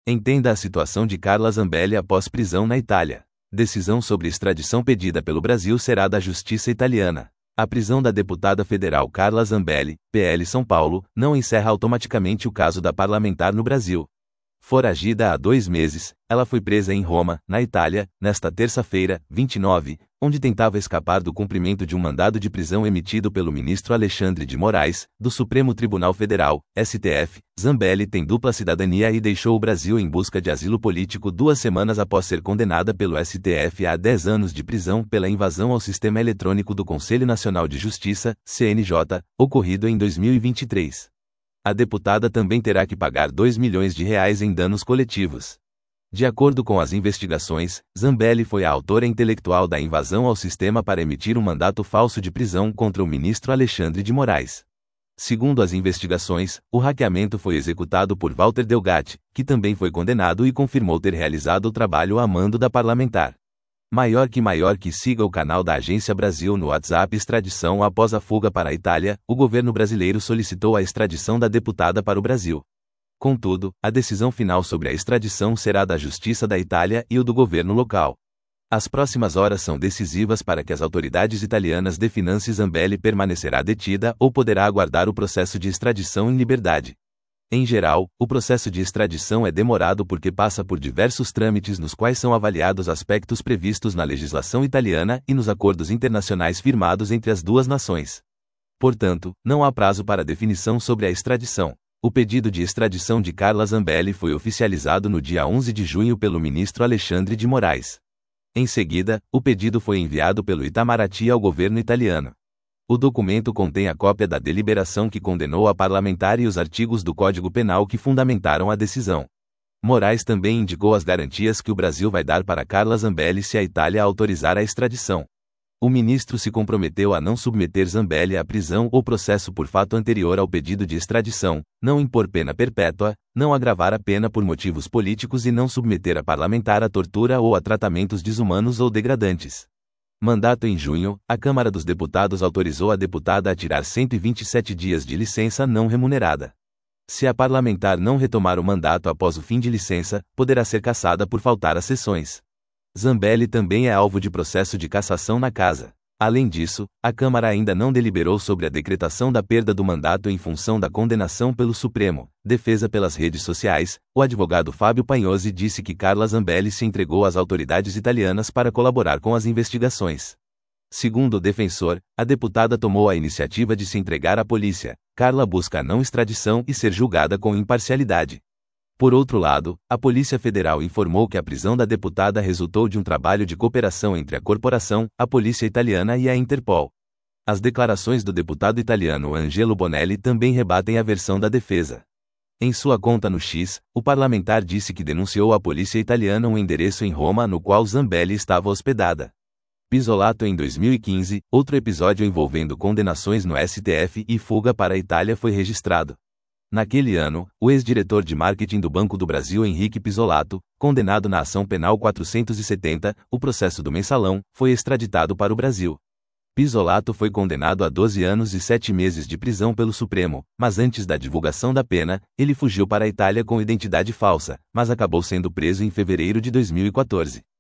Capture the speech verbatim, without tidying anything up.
Entenda a situação de Carla Zambelli após prisão na Itália. Decisão sobre extradição pedida pelo Brasil será da Justiça italiana. A prisão da deputada federal Carla Zambelli, P L São Paulo, não encerra automaticamente o caso da parlamentar no Brasil. Foragida há dois meses, ela foi presa em Roma, na Itália, nesta terça-feira, vinte e nove, onde tentava escapar do cumprimento de um mandado de prisão emitido pelo ministro Alexandre de Moraes, do Supremo Tribunal Federal, S T F. Zambelli tem dupla cidadania e deixou o Brasil em busca de asilo político duas semanas após ser condenada pelo S T F a dez anos de prisão pela invasão ao sistema eletrônico do Conselho Nacional de Justiça, C N J, ocorrido em dois mil e vinte e três. A deputada também terá que pagar dois milhões de reais em danos coletivos. De acordo com as investigações, Zambelli foi a autora intelectual da invasão ao sistema para emitir um mandato falso de prisão contra o ministro Alexandre de Moraes. Segundo as investigações, o hackeamento foi executado por Walter Delgatti, que também foi condenado e confirmou ter realizado o trabalho a mando da parlamentar. Maior que maior que siga o canal da Agência Brasil no WhatsApp. Extradição. Após a fuga para a Itália, o governo brasileiro solicitou a extradição da deputada para o Brasil. Contudo, a decisão final sobre a extradição será da Justiça da Itália e o do governo local. As próximas horas são decisivas para que as autoridades italianas definam se Zambelli permanecerá detida ou poderá aguardar o processo de extradição em liberdade. Em geral, o processo de extradição é demorado porque passa por diversos trâmites nos quais são avaliados aspectos previstos na legislação italiana e nos acordos internacionais firmados entre as duas nações. Portanto, não há prazo para definição sobre a extradição. O pedido de extradição de Carla Zambelli foi oficializado no dia onze de junho pelo ministro Alexandre de Moraes. Em seguida, o pedido foi enviado pelo Itamaraty ao governo italiano. O documento contém a cópia da deliberação que condenou a parlamentar e os artigos do Código Penal que fundamentaram a decisão. Moraes também indicou as garantias que o Brasil vai dar para Carla Zambelli se a Itália autorizar a extradição. O ministro se comprometeu a não submeter Zambelli à prisão ou processo por fato anterior ao pedido de extradição, não impor pena perpétua, não agravar a pena por motivos políticos e não submeter a parlamentar a tortura ou a tratamentos desumanos ou degradantes. Mandato. Em junho, a Câmara dos Deputados autorizou a deputada a tirar cento e vinte e sete dias de licença não remunerada. Se a parlamentar não retomar o mandato após o fim de licença, poderá ser cassada por faltar às sessões. Zambelli também é alvo de processo de cassação na casa. Além disso, a Câmara ainda não deliberou sobre a decretação da perda do mandato em função da condenação pelo Supremo. Defesa. Pelas redes sociais, o advogado Fábio Pagnozzi disse que Carla Zambelli se entregou às autoridades italianas para colaborar com as investigações. Segundo o defensor, a deputada tomou a iniciativa de se entregar à polícia. Carla busca a não extradição e ser julgada com imparcialidade. Por outro lado, a Polícia Federal informou que a prisão da deputada resultou de um trabalho de cooperação entre a corporação, a polícia italiana e a Interpol. As declarações do deputado italiano Angelo Bonelli também rebatem a versão da defesa. Em sua conta no X, o parlamentar disse que denunciou à polícia italiana um endereço em Roma no qual Zambelli estava hospedada. Pisolato. Em dois mil e quinze, outro episódio envolvendo condenações no S T F e fuga para a Itália foi registrado. Naquele ano, o ex-diretor de marketing do Banco do Brasil Henrique Pisolato, condenado na ação penal quatrocentos e setenta, o processo do mensalão, foi extraditado para o Brasil. Pisolato foi condenado a doze anos e sete meses de prisão pelo Supremo, mas antes da divulgação da pena, ele fugiu para a Itália com identidade falsa, mas acabou sendo preso em fevereiro de dois mil e quatorze.